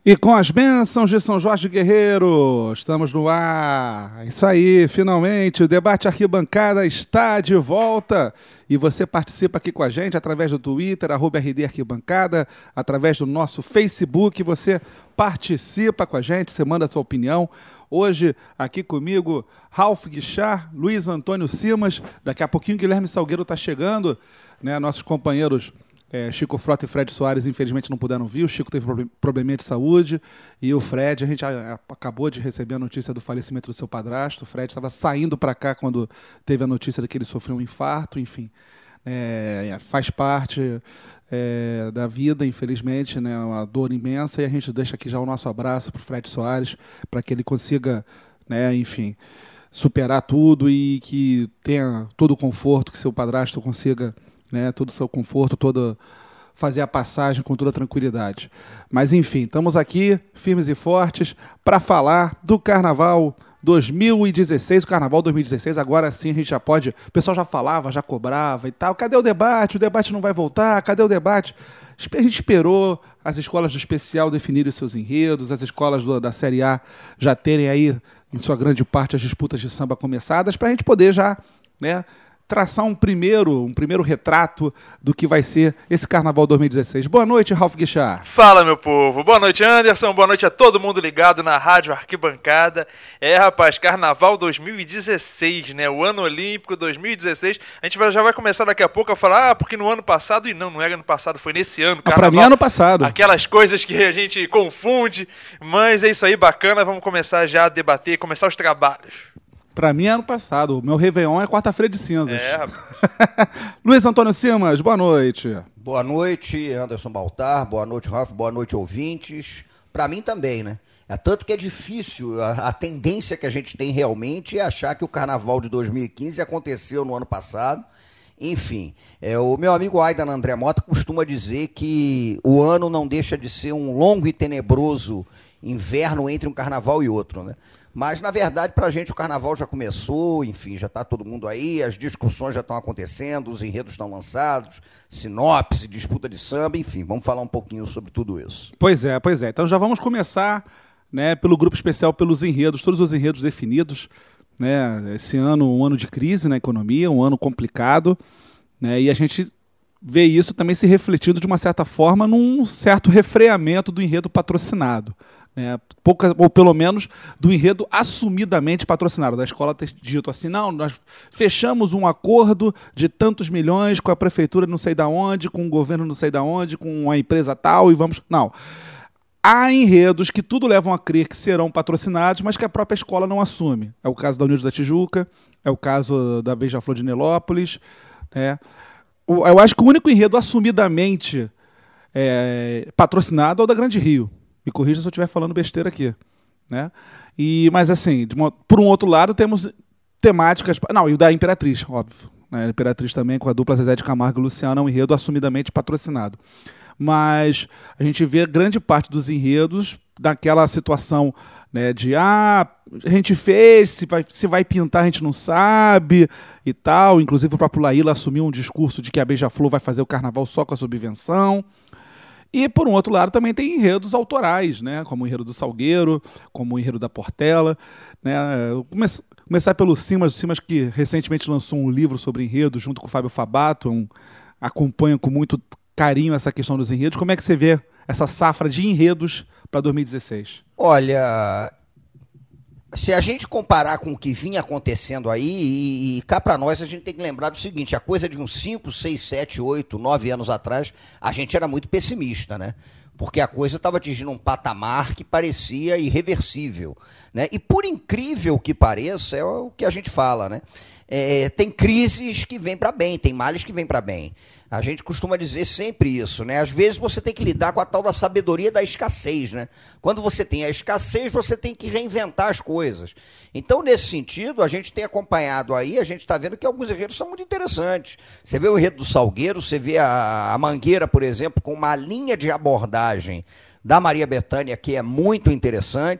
E com as bênçãos de São Jorge Guerreiro, estamos no ar. Isso aí, finalmente, o Debate Arquibancada está de volta. E você participa aqui com a gente através do Twitter, @RD Arquibancada, através do nosso Facebook. Você participa com a gente, você manda a sua opinião. Hoje, aqui comigo, Ralf Guichard, Luiz Antônio Simas. Daqui a pouquinho, Guilherme Salgueiro está chegando, né? Nossos companheiros Chico Frota e Fred Soares, infelizmente, não puderam vir. O Chico teve probleminha de saúde. E o Fred, a gente acabou de receber a notícia do falecimento do seu padrasto. O Fred estava saindo para cá quando teve a notícia de que ele sofreu um infarto. Enfim, faz parte da vida, infelizmente, né? Uma dor imensa. E a gente deixa aqui já o nosso abraço para o Fred Soares, para que ele consiga, né, enfim, superar tudo e que tenha todo o conforto, que seu padrasto consiga, né, todo o seu conforto, fazer a passagem com toda a tranquilidade. Mas, enfim, estamos aqui, firmes e fortes, para falar do Carnaval 2016. O Carnaval 2016, agora sim a gente já pode... O pessoal já falava, já cobrava e tal. Cadê o debate? O debate não vai voltar. Cadê o debate? A gente esperou as escolas do especial definirem os seus enredos, as escolas da Série A já terem aí, em sua grande parte, as disputas de samba começadas, para a gente poder já, né, traçar um primeiro retrato do que vai ser esse Carnaval 2016. Boa noite, Ralf Guichard. Fala, meu povo. Boa noite, Anderson. Boa noite a todo mundo ligado na Rádio Arquibancada. Rapaz, Carnaval 2016, né? O ano olímpico 2016. A gente já vai começar daqui a pouco a falar, porque no ano passado... E não era ano passado, foi nesse ano. Pra mim é ano passado. Aquelas coisas que a gente confunde. Mas é isso aí, bacana. Vamos começar já a debater, começar os trabalhos. Pra mim é ano passado. O meu Réveillon é quarta-feira de cinzas. Luiz Antônio Simas, boa noite. Boa noite, Anderson Baltar. Boa noite, Ralf. Boa noite, ouvintes. Pra mim também, né? Tanto que é difícil, a tendência que a gente tem realmente é achar que o Carnaval de 2015 aconteceu no ano passado. Enfim, o meu amigo Aidan André Mota costuma dizer que o ano não deixa de ser um longo e tenebroso inverno entre um carnaval e outro, né? Mas, na verdade, para a gente o carnaval já começou, enfim, já está todo mundo aí, as discussões já estão acontecendo, os enredos estão lançados, sinopse, disputa de samba, enfim, vamos falar um pouquinho sobre tudo isso. Pois é. Então já vamos começar, né, pelo grupo especial, pelos enredos, todos os enredos definidos, né? Esse ano, um ano de crise na economia, um ano complicado, né? E a gente vê isso também se refletindo de uma certa forma num certo refreamento do enredo patrocinado. Ou pelo menos do enredo assumidamente patrocinado, da escola ter dito assim, não, nós fechamos um acordo de tantos milhões com a prefeitura não sei da onde, com o governo não sei da onde, com a empresa tal, e vamos... Não. Há enredos que tudo levam a crer que serão patrocinados, mas que a própria escola não assume. É o caso da Unidos da Tijuca, é o caso da Beija-Flor de Nilópolis. Eu acho que o único enredo assumidamente patrocinado é o da Grande Rio. Me corrija se eu estiver falando besteira aqui, né? Mas assim, por um outro lado, temos temáticas... Não, e o da Imperatriz, óbvio, né? A Imperatriz também, com a dupla Zezé de Camargo e Luciano, é um enredo assumidamente patrocinado. Mas a gente vê grande parte dos enredos daquela situação, né, de a gente fez, se vai pintar a gente não sabe e tal. Inclusive o próprio Laíla assumiu um discurso de que a Beija-Flor vai fazer o carnaval só com a subvenção. E, por um outro lado, também tem enredos autorais, né? Como o enredo do Salgueiro, como o enredo da Portela, né? Começar pelo Simas, que recentemente lançou um livro sobre enredos junto com o Fábio Fabato, acompanha com muito carinho essa questão dos enredos. Como é que você vê essa safra de enredos para 2016? Olha, se a gente comparar com o que vinha acontecendo aí, e cá para nós a gente tem que lembrar do seguinte, a coisa de uns 5, 6, 7, 8, 9 anos atrás, a gente era muito pessimista, né? Porque a coisa estava atingindo um patamar que parecia irreversível, né? E por incrível que pareça, é o que a gente fala, né? Tem crises que vêm para bem, tem males que vêm para bem. A gente costuma dizer sempre isso, né? Às vezes você tem que lidar com a tal da sabedoria da escassez, né? Quando você tem a escassez, você tem que reinventar as coisas. Então, nesse sentido, a gente tem acompanhado aí, a gente está vendo que alguns enredos são muito interessantes. Você vê o enredo do Salgueiro, você vê a Mangueira, por exemplo, com uma linha de abordagem da Maria Bethânia que é muito interessante,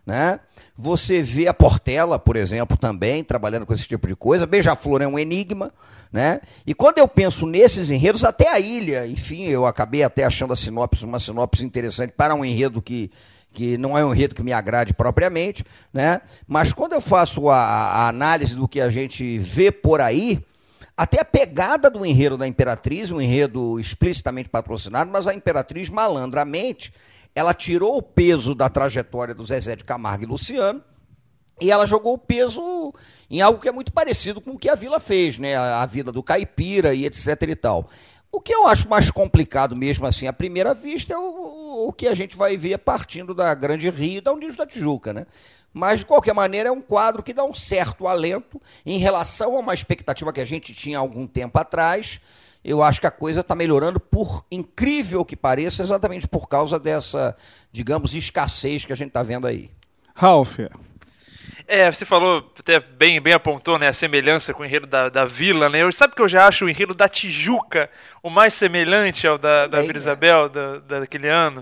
né? Você vê a Portela, por exemplo, também trabalhando com esse tipo de coisa. Beija-Flor é um enigma, né? E quando eu penso nesses enredos, até a Ilha, enfim, eu acabei até achando uma sinopse interessante para um enredo que não é um enredo que me agrade propriamente, né? Mas quando eu faço a análise do que a gente vê por aí, até a pegada do enredo da Imperatriz, um enredo explicitamente patrocinado, mas a Imperatriz, malandramente, ela tirou o peso da trajetória do Zezé de Camargo e Luciano e ela jogou o peso em algo que é muito parecido com o que a Vila fez, né? A Vila do Caipira e etc e tal. O que eu acho mais complicado mesmo assim à primeira vista é o que a gente vai ver partindo da Grande Rio e da Unidos da Tijuca, né? Mas, de qualquer maneira, é um quadro que dá um certo alento em relação a uma expectativa que a gente tinha há algum tempo atrás. Eu acho que a coisa está melhorando, por incrível que pareça, exatamente por causa dessa, digamos, escassez que a gente está vendo aí. Ralf. Você falou, até bem apontou, né, a semelhança com o enredo da Vila, né? Sabe que eu já acho o enredo da Tijuca o mais semelhante ao da Vila Isabel, daquele ano.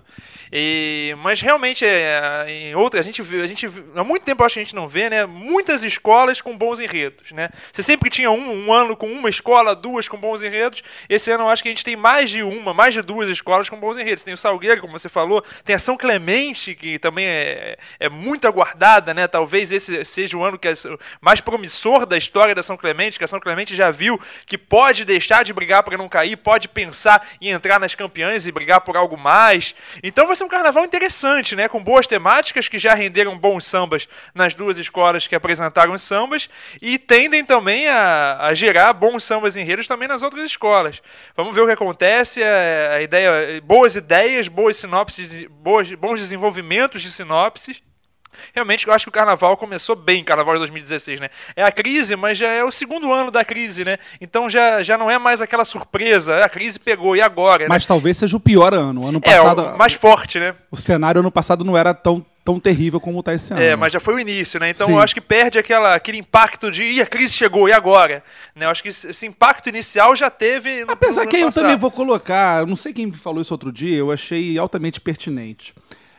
Mas realmente, em outra, a gente há muito tempo acho que a gente não vê, né, muitas escolas com bons enredos, né? Você sempre tinha um ano com uma escola, duas com bons enredos. Esse ano eu acho que a gente tem mais de duas escolas com bons enredos. Tem o Salgueiro, como você falou, tem a São Clemente, que também é muito aguardada, né? Talvez esse seja o ano que é mais promissor da história da São Clemente, que a São Clemente já viu que pode deixar de brigar para não cair, pode pensar em entrar nas campeãs e brigar por algo mais. Então vai ser um carnaval interessante, né? Com boas temáticas que já renderam bons sambas nas duas escolas que apresentaram os sambas e tendem também a gerar bons sambas enredos também nas outras escolas. Vamos ver o que acontece. Boas ideias, boas sinopses, bons desenvolvimentos de sinopses. Realmente eu acho que o carnaval começou bem, carnaval de 2016, né? É a crise, mas já é o segundo ano da crise, né? Então já não é mais aquela surpresa, a crise pegou, e agora? Né? Mas talvez seja o pior ano. Ano passado, o mais forte, né? O cenário ano passado não era tão terrível como está esse ano. Mas já foi o início, né? Então eu acho que perde aquele impacto de a crise chegou, e agora? Né? Eu acho que esse impacto inicial já teve no Apesar ano que eu passado. também vou colocar, eu não sei quem falou isso outro dia, eu achei altamente pertinente.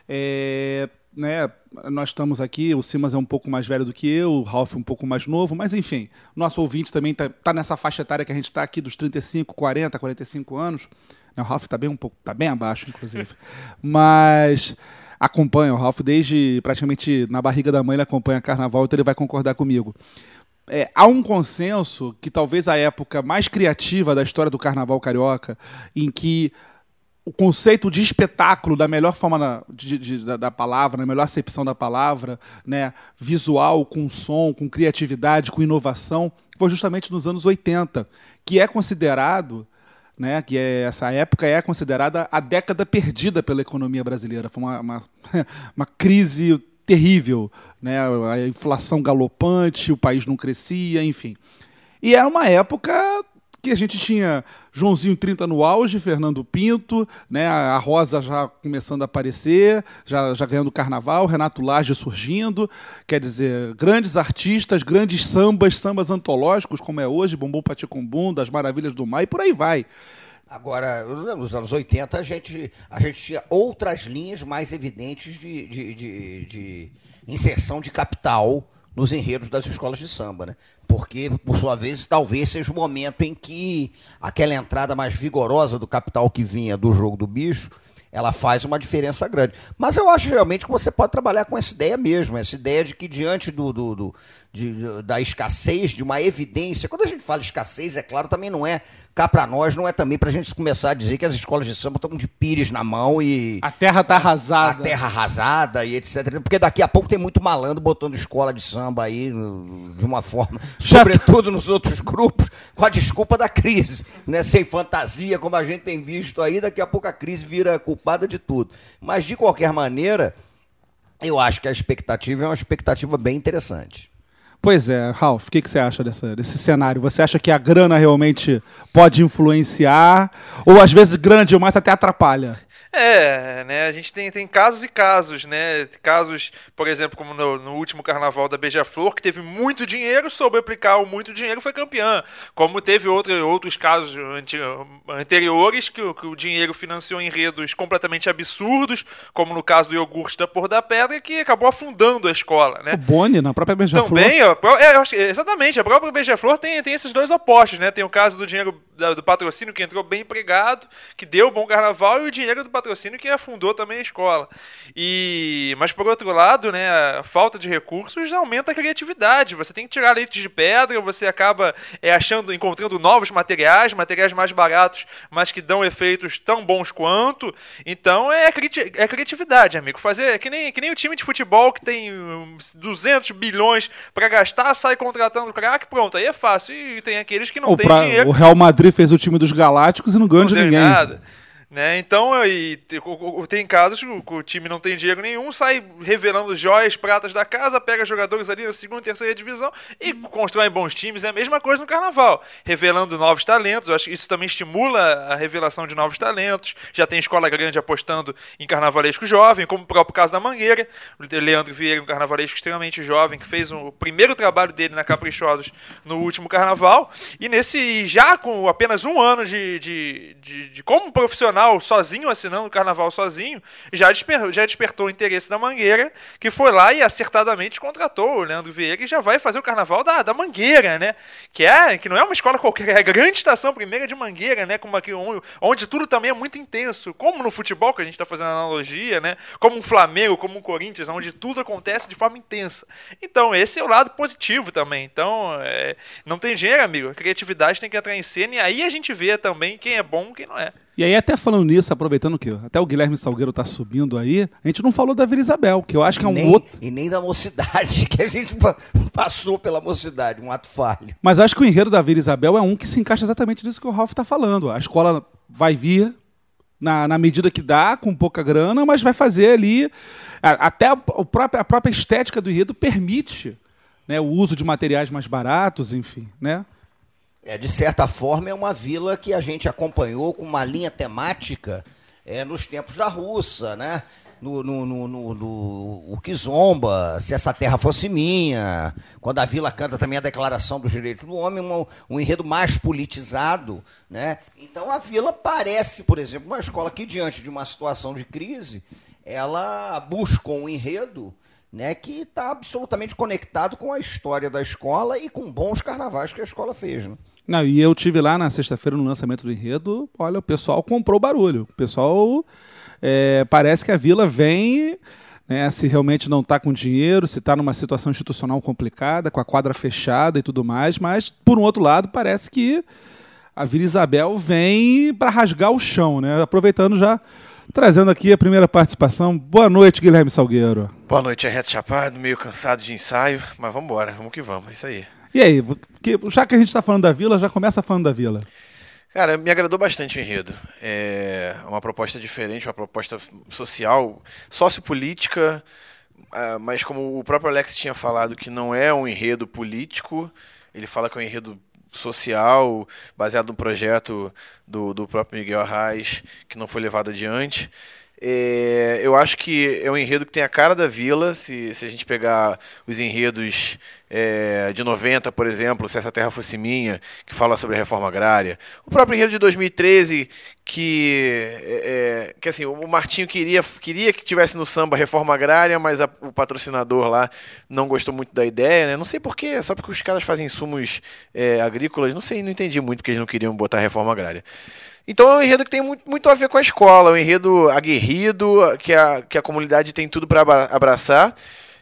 Né, nós estamos aqui, o Simas é um pouco mais velho do que eu, o Ralf um pouco mais novo, mas enfim, nosso ouvinte também tá nessa faixa etária que a gente está aqui dos 35, 40, 45 anos. O Ralf está bem abaixo, inclusive. Mas acompanha, o Ralf desde praticamente na barriga da mãe ele acompanha carnaval, então ele vai concordar comigo. Há um consenso que talvez a época mais criativa da história do carnaval carioca, em que o conceito de espetáculo, da melhor forma da palavra, na melhor acepção da palavra, né, visual, com som, com criatividade, com inovação, foi justamente nos anos 80, que é considerado, né, essa época é considerada a década perdida pela economia brasileira. Foi uma crise terrível, né, a inflação galopante, o país não crescia, enfim. E era uma época que a gente tinha Joãozinho 30 no auge, Fernando Pinto, né, a Rosa já começando a aparecer, já ganhando carnaval, Renato Lage surgindo, quer dizer, grandes artistas, grandes sambas antológicos, como é hoje, Bumbum Paticumbum, Das Maravilhas do Mar, e por aí vai. Agora, nos anos 80, a gente tinha outras linhas mais evidentes de inserção de capital nos enredos das escolas de samba, né? Porque, por sua vez, talvez seja o momento em que aquela entrada mais vigorosa do capital que vinha do Jogo do Bicho, ela faz uma diferença grande. Mas eu acho realmente que você pode trabalhar com essa ideia mesmo, essa ideia de que diante da escassez, de uma evidência, quando a gente fala escassez, é claro, também não é, cá para nós, não é também para a gente começar a dizer que as escolas de samba estão de pires na mão e... A terra está arrasada. A terra arrasada e etc. Porque daqui a pouco tem muito malandro botando escola de samba aí de uma forma, sobretudo nos outros grupos, com a desculpa da crise, né? Sem fantasia, como a gente tem visto aí, daqui a pouco a crise vira culpada de tudo. Mas, de qualquer maneira, eu acho que a expectativa é uma expectativa bem interessante. Pois é, Ralf, o que você acha desse cenário? Você acha que a grana realmente pode influenciar? Ou às vezes grana demais até atrapalha? Né, a gente tem casos e casos, né, casos, por exemplo, como no último carnaval da Beija-Flor, que teve muito dinheiro, soube aplicar o muito dinheiro, foi campeã, como teve outros casos anteriores, que o dinheiro financiou enredos completamente absurdos, como no caso do iogurte da Porra da Pedra, que acabou afundando a escola, né. O Boni, na própria Beija-Flor. Também, eu acho, exatamente, a própria Beija-Flor tem esses dois opostos, né, tem o caso do dinheiro do patrocínio, que entrou bem empregado, que deu bom carnaval, e o dinheiro do patrocínio que afundou também a escola. Mas por outro lado, né, a falta de recursos aumenta a criatividade. Você tem que tirar leite de pedra, você acaba encontrando novos materiais mais baratos, mas que dão efeitos tão bons quanto. Então é criatividade, amigo. Fazer que nem o time de futebol que tem 200 bilhões para gastar, sai contratando craque, pronto, aí é fácil. E tem aqueles que não têm dinheiro. O Real Madrid fez o time dos Galácticos e não ganhou de ninguém. Nada. Né? Então, tem casos que o time não tem dinheiro nenhum, sai revelando joias, pratas da casa, pega jogadores ali na segunda e terceira divisão e constrói bons times. É a mesma coisa no carnaval, revelando novos talentos. Eu acho que isso também estimula a revelação de novos talentos. Já tem escola grande apostando em carnavalesco jovem, como o próprio caso da Mangueira. O Leandro Vieira, um carnavalesco extremamente jovem, que fez o primeiro trabalho dele na Caprichosos no último carnaval. E já com apenas um ano de como profissional, sozinho, assinando o carnaval sozinho, já despertou o interesse da Mangueira, que foi lá e acertadamente contratou o Leandro Vieira e já vai fazer o carnaval da Mangueira, né? Que não é uma escola qualquer, é a grande estação primeira de Mangueira, né? Como aqui, onde tudo também é muito intenso, como no futebol, que a gente está fazendo analogia, né? Como um Flamengo, como um Corinthians, onde tudo acontece de forma intensa. Então, esse é o lado positivo também. Então, não tem dinheiro, amigo. A criatividade tem que entrar em cena e aí a gente vê também quem é bom e quem não é. E aí, até falando nisso, aproveitando que até o Guilherme Salgueiro tá subindo aí, a gente não falou da Vila Isabel, que eu acho que é um outro... E nem da Mocidade, que a gente passou pela Mocidade, um ato falho. Mas acho que o enredo da Vila Isabel é um que se encaixa exatamente nisso que o Ralf tá falando. A escola vai vir na medida que dá, com pouca grana, mas vai fazer ali... Até a própria estética do enredo permite, né, o uso de materiais mais baratos, enfim, né? De certa forma, é uma vila que a gente acompanhou com uma linha temática nos tempos da Russa, né? O Kizomba, Se Essa Terra Fosse Minha, quando a vila canta também a Declaração dos Direitos do Homem, um enredo mais politizado, né? Então a vila parece, por exemplo, uma escola que, diante de uma situação de crise, ela busca um enredo, né, que está absolutamente conectado com a história da escola e com bons carnavais que a escola fez, né? Não, e eu tive lá na sexta-feira no lançamento do enredo, olha, o pessoal comprou barulho. O pessoal, parece que a vila vem, né, se realmente não está com dinheiro, se está numa situação institucional complicada, com a quadra fechada e tudo mais, mas, por um outro lado, parece que a Vila Isabel vem para rasgar o chão, né? Aproveitando já, trazendo aqui a primeira participação. Boa noite, Guilherme Salgueiro. Boa noite, é reto chapado, meio cansado de ensaio, mas vamos embora, vamos que vamos, é isso aí. E aí, já que a gente está falando da Vila, já começa falando da Vila. Cara, me agradou bastante o enredo. É uma proposta diferente, uma proposta social, sociopolítica, mas como o próprio Alex tinha falado que não é um enredo político, ele fala que é um enredo social, baseado no projeto do próprio Miguel Arraes, que não foi levado adiante. Eu acho que é um enredo que tem a cara da Vila. Se a gente pegar os enredos de 90, por exemplo, Se Essa Terra Fosse Minha, que fala sobre a reforma agrária, o próprio enredo de 2013, que assim, o Martinho queria que tivesse no samba reforma agrária, mas o patrocinador lá não gostou muito da ideia, né? Não sei porquê, só porque os caras fazem insumos agrícolas, não sei, não entendi muito porque eles não queriam botar reforma agrária. Então é um enredo que tem muito a ver com a escola, um enredo aguerrido, que a comunidade tem tudo para abraçar.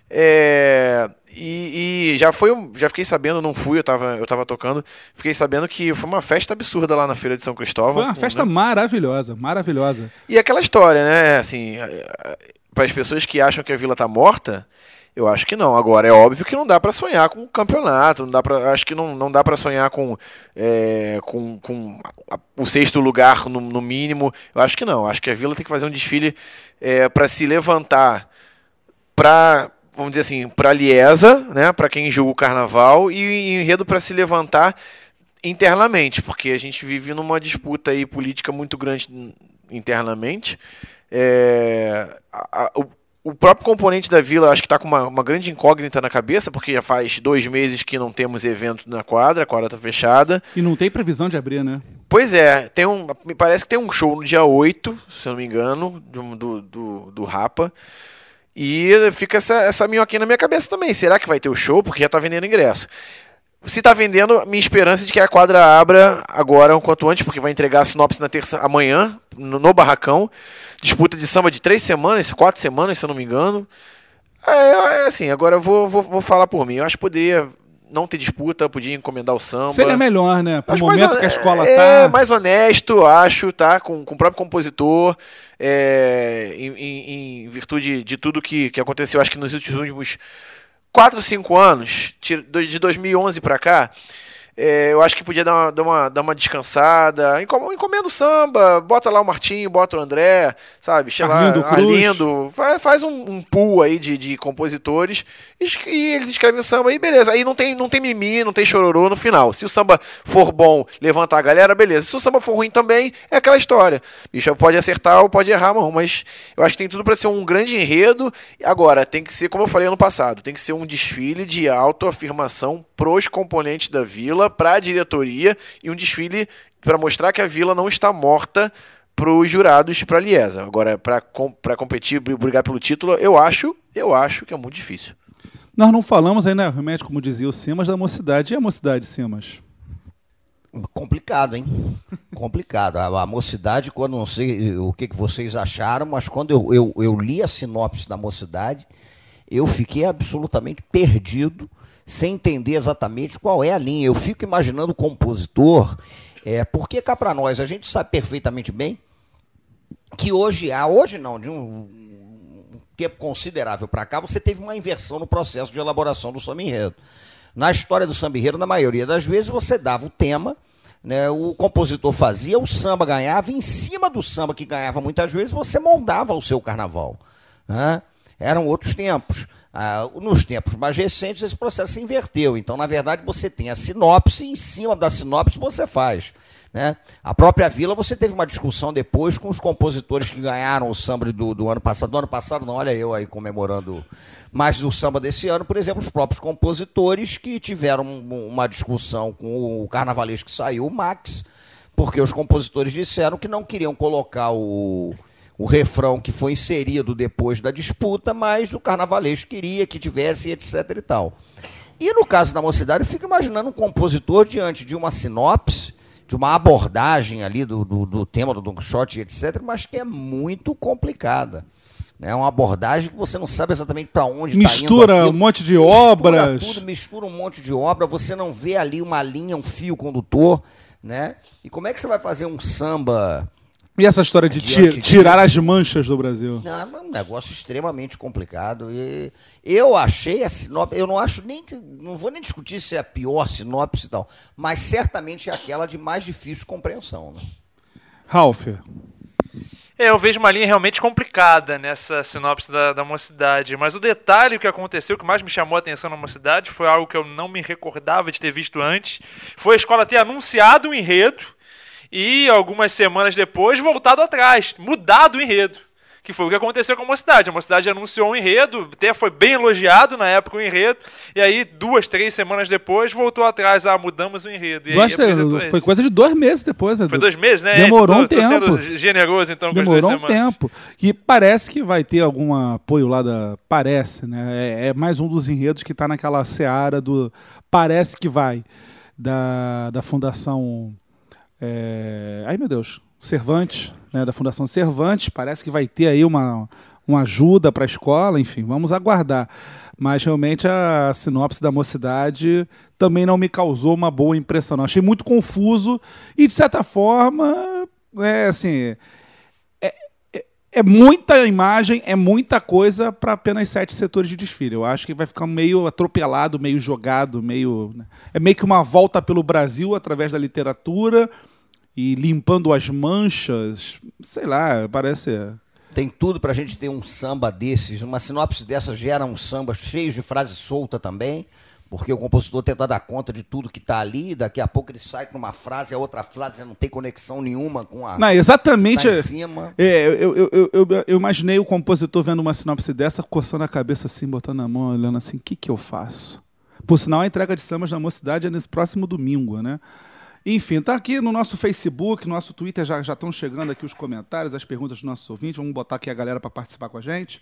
E já fiquei sabendo, não fui, eu tava tocando, fiquei sabendo que foi uma festa absurda lá na Feira de São Cristóvão. Foi uma festa maravilhosa, maravilhosa. E aquela história, né, assim, para as pessoas que acham que a vila tá morta, eu acho que não. Agora, é óbvio que não dá para sonhar com o campeonato, acho que não dá para sonhar com o sexto lugar no mínimo. Eu acho que não. Acho que a Vila tem que fazer um desfile para se levantar para, vamos dizer assim, para a Liesa, né, para quem julga o carnaval, e enredo para se levantar internamente, porque a gente vive numa disputa aí política muito grande internamente. O próprio componente da Vila, acho que está com uma grande incógnita na cabeça, porque já faz 2 meses que não temos evento na quadra, a quadra está fechada. E não tem previsão de abrir, né? Pois é, me parece que tem um show no dia 8, se eu não me engano, do Rapa. E fica essa minhoquinha na minha cabeça também. Será que vai ter o show? Porque já está vendendo ingresso. Se está vendendo, minha esperança é de que a quadra abra agora, o quanto antes, porque vai entregar a sinopse na amanhã, no Barracão. Disputa de samba de 3 semanas, 4 semanas, se eu não me engano. Assim, agora eu vou falar por mim. Eu acho que poderia não ter disputa, podia encomendar o samba. Seria melhor, né? Pro momento que a escola tá... É, mais honesto, acho, tá? Com o próprio compositor, em virtude de tudo que aconteceu, acho que nos últimos 4 ou 5 anos, de 2011 pra cá, eu acho que podia dar uma descansada. Encomenda o samba, bota lá o Martinho, bota o André, sabe? Arlindo, faz um pool aí de compositores e eles escrevem o samba aí, beleza. Aí não tem mimimi, não tem chororô no final. Se o samba for bom, levantar a galera, beleza. Se o samba for ruim também, é aquela história. Bicho, pode acertar ou pode errar, mas eu acho que tem tudo para ser um grande enredo. Agora, tem que ser, como eu falei ano passado, tem que ser um desfile de autoafirmação pros componentes da Vila, para a diretoria, e um desfile para mostrar que a Vila não está morta para os jurados e para a Liesa. Agora, para competir, brigar pelo título, eu acho que é muito difícil. Nós não falamos aí, né, realmente, como dizia o Simas, da Mocidade. E a Mocidade, Simas? Complicado, hein? Complicado. A Mocidade, quando não sei o que vocês acharam, mas quando eu li a sinopse da Mocidade, eu fiquei absolutamente perdido, sem entender exatamente qual é a linha. Eu fico imaginando o compositor, porque cá para nós, a gente sabe perfeitamente bem que hoje não, de um tempo considerável para cá, você teve uma inversão no processo de elaboração do samba enredo. Na história do samba enredo, na maioria das vezes, você dava o tema, né, o compositor fazia, o samba ganhava, e em cima do samba que ganhava muitas vezes, você moldava o seu carnaval, né? Eram outros tempos. Nos tempos mais recentes, esse processo se inverteu. Então, na verdade, você tem a sinopse e em cima da sinopse você faz, né? A própria Vila, você teve uma discussão depois com os compositores que ganharam o samba do ano passado. Do ano passado não, olha eu aí comemorando mais o samba desse ano. Por exemplo, os próprios compositores que tiveram uma discussão com o carnavalesco que saiu, o Max, porque os compositores disseram que não queriam colocar o refrão que foi inserido depois da disputa, mas o carnavalesco queria que tivesse, etc e tal. E no caso da Mocidade, eu fico imaginando um compositor diante de uma sinopse, de uma abordagem ali do tema do Don Quixote, etc., mas que é muito complicada. É uma abordagem que você não sabe exatamente para onde está indo. Mistura um monte de obras. Mistura um monte de obra, você não vê ali uma linha, um fio condutor, né? E como é que você vai fazer um samba... E essa história de tirar as manchas do Brasil? Não, é um negócio extremamente complicado. E eu achei a sinopse, eu não acho nem que, não vou nem discutir se é a pior sinopse e tal, mas certamente é aquela de mais difícil compreensão, né? Ralf. Eu vejo uma linha realmente complicada nessa sinopse da Mocidade, mas o detalhe que aconteceu, que mais me chamou a atenção na Mocidade, foi algo que eu não me recordava de ter visto antes, foi a escola ter anunciado o enredo, e algumas semanas depois voltado atrás, mudado o enredo, que foi o que aconteceu com a Mocidade. A Mocidade anunciou um enredo, até foi bem elogiado na época o enredo, e aí 2, 3 semanas depois voltou atrás, mudamos o enredo. E aí foi coisa de 2 meses depois. Foi 2 meses, né? Demorou um tempo. Tô sendo generoso então com as 2 semanas. Demorou um tempo. E parece que vai ter algum apoio lá da... Parece, né? É mais um dos enredos que está naquela seara do... Parece que vai. Da Fundação... Ai, meu Deus, Cervantes, né, da Fundação Cervantes, parece que vai ter aí uma ajuda para a escola, enfim, vamos aguardar. Mas realmente a sinopse da Mocidade também não me causou uma boa impressão, não. Achei muito confuso e, de certa forma, assim, é muita imagem, é muita coisa para apenas 7 setores de desfile. Eu acho que vai ficar meio atropelado, meio jogado, é meio que uma volta pelo Brasil através da literatura e limpando as manchas, sei lá, parece... Tem tudo para a gente ter um samba desses, uma sinopse dessa gera um samba cheio de frase solta também, porque o compositor tenta dar conta de tudo que está ali, daqui a pouco ele sai com uma frase, a outra frase não tem conexão nenhuma com a... Não, exatamente. Tá em cima. Eu imaginei o compositor vendo uma sinopse dessa, coçando a cabeça assim, botando a mão, olhando assim, o que eu faço? Por sinal, a entrega de Sambas da Mocidade é nesse próximo domingo, né? Enfim, tá aqui no nosso Facebook, no nosso Twitter, já estão chegando aqui os comentários, as perguntas dos nossos ouvintes, vamos botar aqui a galera para participar com a gente.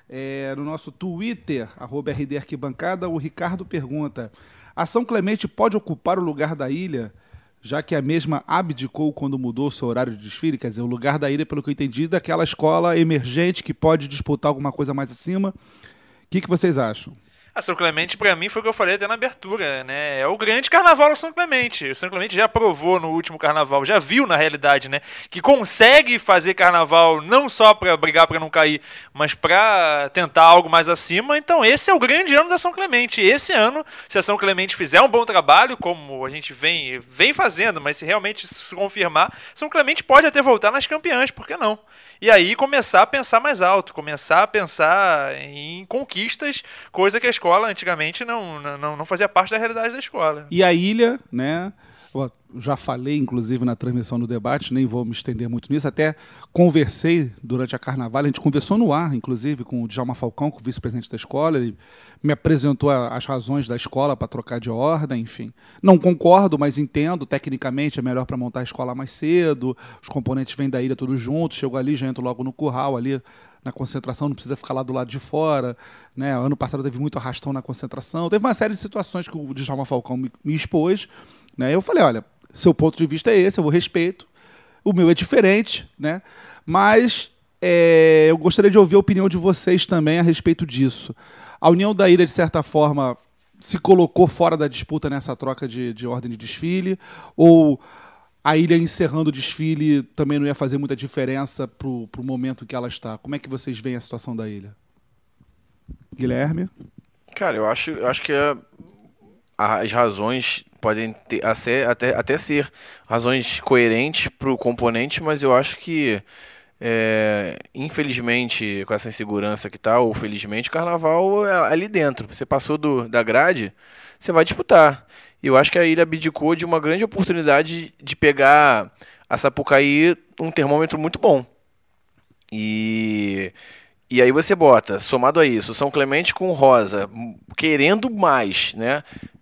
No nosso Twitter, @RDArquibancada, o Ricardo pergunta: a São Clemente pode ocupar o lugar da ilha, já que a mesma abdicou quando mudou o seu horário de desfile? Quer dizer, o lugar da ilha, pelo que eu entendi, daquela escola emergente que pode disputar alguma coisa mais acima. O que vocês acham? A São Clemente, pra mim, foi o que eu falei até na abertura, né? É o grande carnaval do São Clemente. O São Clemente já provou no último carnaval, já viu na realidade, né? Que consegue fazer carnaval não só pra brigar pra não cair, mas pra tentar algo mais acima. Então esse é o grande ano da São Clemente. Esse ano, se a São Clemente fizer um bom trabalho, como a gente vem fazendo, mas se realmente se confirmar, São Clemente pode até voltar nas campeãs, por que não? E aí começar a pensar mais alto, começar a pensar em conquistas, coisa que a escola antigamente não fazia parte da realidade da escola. E a ilha, né? Eu já falei, inclusive, na transmissão do debate, nem vou me estender muito nisso, até conversei durante a Carnaval, a gente conversou no ar, inclusive, com o Djalma Falcão, com o vice-presidente da escola, ele me apresentou as razões da escola para trocar de ordem, enfim. Não concordo, mas entendo, tecnicamente é melhor para montar a escola mais cedo, os componentes vêm da ilha todos juntos, chego ali, já entro logo no curral ali, na concentração, não precisa ficar lá do lado de fora, né? Ano passado teve muito arrastão na concentração, teve uma série de situações que o Djalma Falcão me expôs, né? Eu falei, olha, seu ponto de vista é esse, eu vou respeito, o meu é diferente, né? Mas eu gostaria de ouvir a opinião de vocês também a respeito disso. A União da Ilha, de certa forma, se colocou fora da disputa nessa troca de ordem de desfile, ou a ilha encerrando o desfile também não ia fazer muita diferença pro momento que ela está? Como é que vocês veem a situação da ilha? Guilherme? Cara, eu acho que as razões podem até ser razões coerentes para o componente, mas eu acho que, infelizmente, com essa insegurança que tá, ou felizmente, o carnaval é ali dentro. Você passou da grade, você vai disputar. E eu acho que a ilha abdicou de uma grande oportunidade de pegar a Sapucaí um termômetro muito bom. E aí você bota, somado a isso, São Clemente com Rosa, querendo mais, né?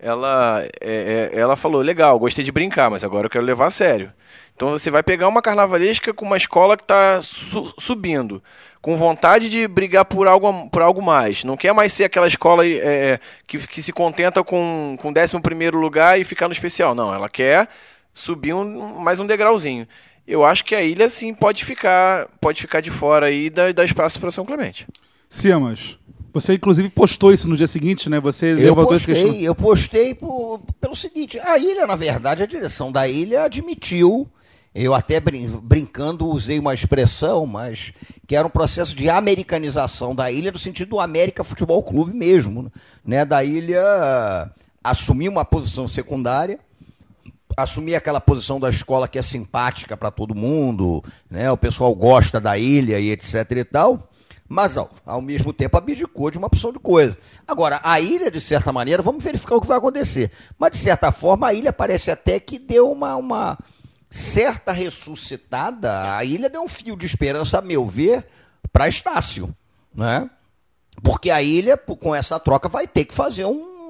Ela falou, legal, gostei de brincar, mas agora eu quero levar a sério. Então você vai pegar uma carnavalesca com uma escola que está subindo, com vontade de brigar por algo mais. Não quer mais ser aquela escola que se contenta com 11º lugar e ficar no especial. Não, ela quer subir mais um degrauzinho. Eu acho que a ilha, sim, pode ficar de fora aí da espaço para São Clemente. Simas, você inclusive postou isso no dia seguinte, né? Você levantou essa questão. Eu postei pelo seguinte, a ilha, na verdade, a direção da ilha admitiu, eu até brincando usei uma expressão, mas que era um processo de americanização da ilha, no sentido do América Futebol Clube mesmo, né? Da ilha assumir uma posição secundária, assumir aquela posição da escola que é simpática para todo mundo, né? O pessoal gosta da ilha e etc e tal, mas ao mesmo tempo abdicou de uma opção de coisa. Agora, a ilha, de certa maneira, vamos verificar o que vai acontecer, mas de certa forma a ilha parece até que deu uma certa ressuscitada. A ilha deu um fio de esperança, a meu ver, para Estácio, né? Porque a ilha, com essa troca, vai ter que fazer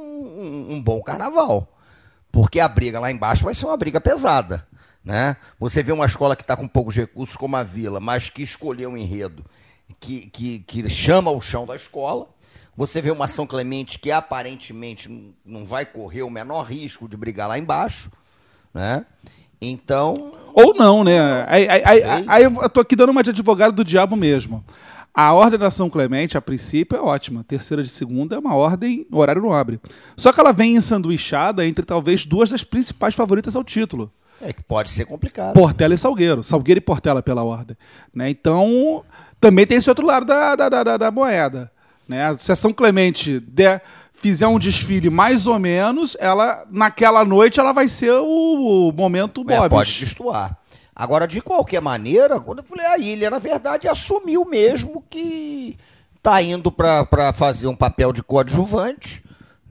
um bom carnaval. Porque a briga lá embaixo vai ser uma briga pesada, né? Você vê uma escola que está com poucos recursos, como a Vila, mas que escolheu um enredo que chama o chão da escola. Você vê uma São Clemente que aparentemente não vai correr o menor risco de brigar lá embaixo, né? Então... Ou não, né? Aí eu tô aqui dando uma de advogado do diabo mesmo. A ordem da São Clemente, a princípio, é ótima. Terceira de segunda é uma ordem horário nobre. Só que ela vem ensanduichada entre talvez duas das principais favoritas ao título. Que pode ser complicado. Portela e Salgueiro. Salgueiro e Portela pela ordem. Né? Então, também tem esse outro lado da moeda. Né? Se a São Clemente fizer um desfile mais ou menos, naquela noite ela vai ser o momento Bob. Pode destoar. Agora, de qualquer maneira, quando eu falei, a ilha, na verdade, assumiu mesmo que está indo para fazer um papel de coadjuvante,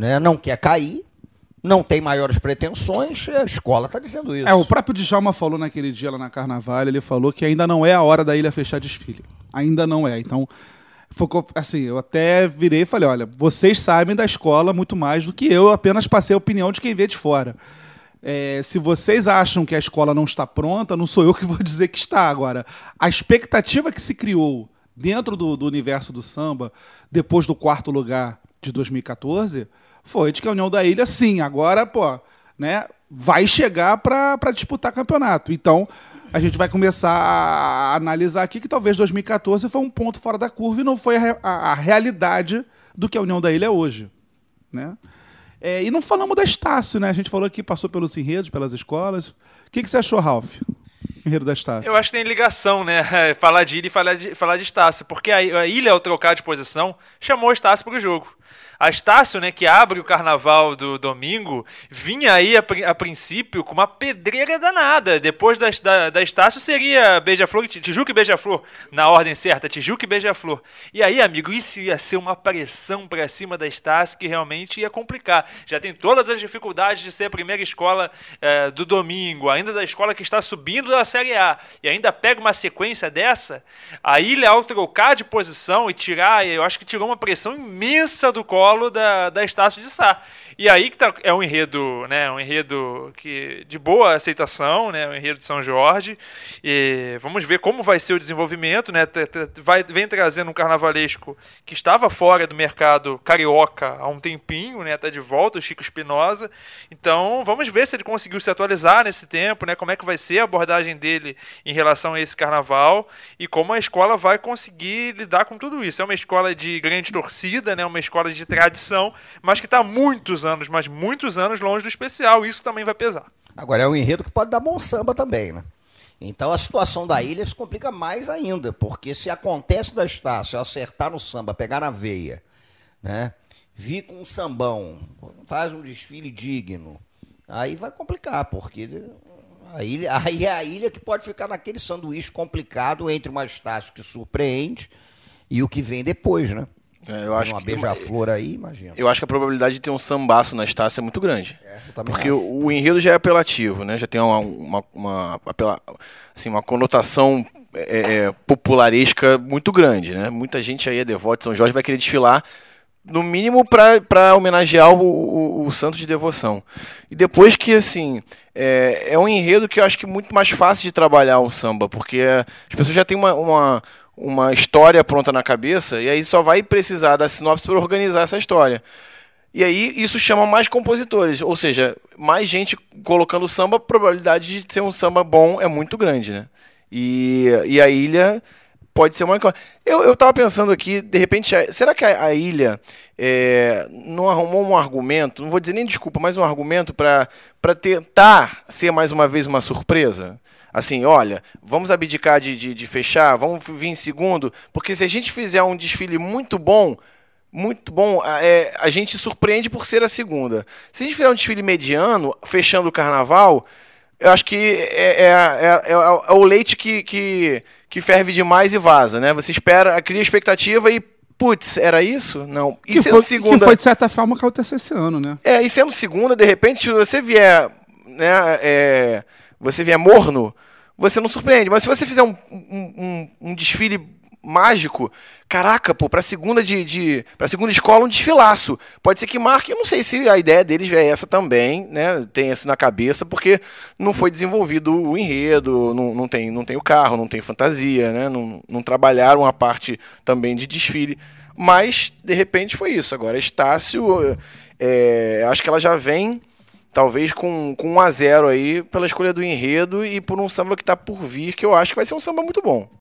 né? Não quer cair, não tem maiores pretensões, a escola está dizendo isso. O próprio Djalma falou naquele dia lá na Carnaval, ele falou que ainda não é a hora da ilha fechar desfile. Ainda não é. Então, assim, eu até virei e falei, olha, vocês sabem da escola muito mais do que eu apenas passei a opinião de quem vê de fora. Se vocês acham que a escola não está pronta, não sou eu que vou dizer que está. Agora, a expectativa que se criou dentro do universo do samba, depois do 4º lugar de 2014, foi de que a União da Ilha, sim, agora, né, vai chegar para disputar campeonato. Então, a gente vai começar a analisar aqui que talvez 2014 foi um ponto fora da curva e não foi a realidade do que a União da Ilha é hoje, né? E não falamos da Estácio, né? A gente falou que passou pelos enredos, pelas escolas. O que você achou, Ralf? Enredo da Estácio. Eu acho que tem ligação, né? Falar de Ilha e falar de Estácio. Porque a Ilha, ao trocar de posição, chamou o Estácio para o jogo. A Estácio, né, que abre o carnaval do domingo, vinha aí a princípio com uma pedreira danada. Depois da Estácio seria Beija-Flor, Tijuca e Beija-Flor, na ordem certa, Tijuca e Beija-Flor. E aí, amigo, isso ia ser uma pressão para cima da Estácio que realmente ia complicar. Já tem todas as dificuldades de ser a primeira escola do domingo, ainda da escola que está subindo da Série A, e ainda pega uma sequência dessa, a Ilha, ao trocar de posição e tirar, eu acho que tirou uma pressão imensa do colo da Estácio de Sá. E aí que é um enredo, né, de boa aceitação, né, um enredo de São Jorge. E vamos ver como vai ser o desenvolvimento, né? Vem trazendo um carnavalesco que estava fora do mercado carioca há um tempinho, né? Tá de volta, o Chico Espinosa. Então, vamos ver se ele conseguiu se atualizar nesse tempo, né? Como é que vai ser a abordagem dele em relação a esse carnaval e como a escola vai conseguir lidar com tudo isso. É uma escola de grande torcida, né? Uma escola de tradição, mas que está há muitos anos longe do especial. Isso também vai pesar. Agora, é um enredo que pode dar bom samba também, né? Então a situação da Ilha se complica mais ainda, porque se acontece da Estácio acertar no samba, pegar na veia, né? Vir com um sambão, faz um desfile digno, aí vai complicar, porque aí é a Ilha que pode ficar naquele sanduíche complicado entre uma Estácio que surpreende e o que vem depois, né? Eu acho uma que Beija-Flor aí, imagina. Eu acho que a probabilidade de ter um sambaço na Estácio é muito grande. Porque o enredo já é apelativo, né? Já tem uma conotação popularesca muito grande, né? Muita gente aí é devota de São Jorge, vai querer desfilar, no mínimo para homenagear o santo de devoção. E depois que, assim, é um enredo que eu acho que é muito mais fácil de trabalhar o samba, porque as pessoas já têm uma história pronta na cabeça, e aí só vai precisar da sinopse para organizar essa história. E aí isso chama mais compositores, ou seja, mais gente colocando samba, a probabilidade de ser um samba bom é muito grande, né? E a Ilha pode ser uma... Eu estava pensando aqui, de repente, será que a Ilha não arrumou um argumento, não vou dizer nem desculpa, mas um argumento para tentar ser mais uma vez uma surpresa? Assim, olha, vamos abdicar de fechar, vamos vir em segundo, porque se a gente fizer um desfile muito bom, a gente surpreende por ser a segunda. Se a gente fizer um desfile mediano, fechando o carnaval, eu acho que é o leite que ferve demais e vaza, né? Você cria expectativa e, putz, era isso? Não. E sendo segunda... Que foi, de certa forma, que aconteceu esse ano, né? E sendo segunda, de repente, se você vier, né, você vier morno, você não surpreende. Mas se você fizer um desfile mágico, caraca, pô, pra segunda escola, um desfilaço. Pode ser que marque, eu não sei se a ideia deles é essa também, né? Tem isso na cabeça, porque não foi desenvolvido o enredo, não tem o carro, não tem fantasia, né? Não trabalharam a parte também de desfile. Mas, de repente, foi isso. Agora, Estácio, acho que ela já vem, talvez, com 1-0 aí, pela escolha do enredo e por um samba que está por vir, que eu acho que vai ser um samba muito bom.